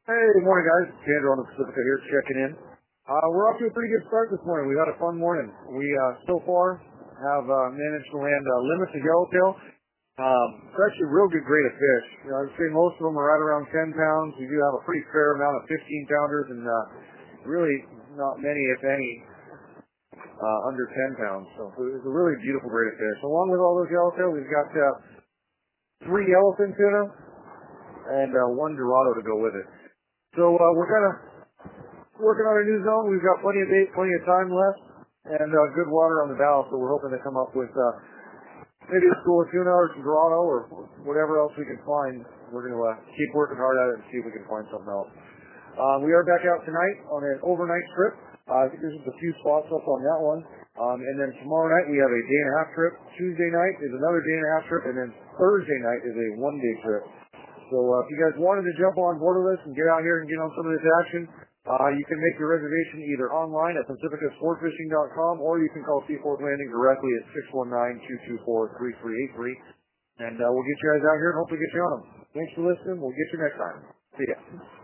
Hey, good morning, guys. Andrew on the Pacifica here checking in. We're off to a pretty good start this morning. We've had a fun morning. We, so far, have managed to land limits of yellowtail. It's actually a real good grade of fish. I'd say most of them are right around 10 pounds. We do have a pretty fair amount of 15-pounders and really not many, if any, under 10 pounds. So it's a really beautiful grade of fish. Along with all those yellowtail, we've got 3 yellowfin tuna and 1 dorado to go with it. So we're kind of working on a new zone. We've got plenty of bait, plenty of time left, and good water on the bow. So we're hoping to come up with maybe a school of tuna or some dorado or whatever else we can find. We're going to keep working hard at it and see if we can find something else. We are back out tonight on an overnight trip. I think there's just a few spots up on that one. And then tomorrow night we have a day-and-a-half trip. Tuesday night is another day-and-a-half trip, and then Thursday night is a one-day trip. So if you guys wanted to jump on board with us and get out here and get on some of this action, you can make your reservation either online at pacificasportfishing.com or you can call Seaforth Landing directly at 619-224-3383. And we'll get you guys out here and hopefully get you on them. Thanks for listening. We'll get you next time. See ya.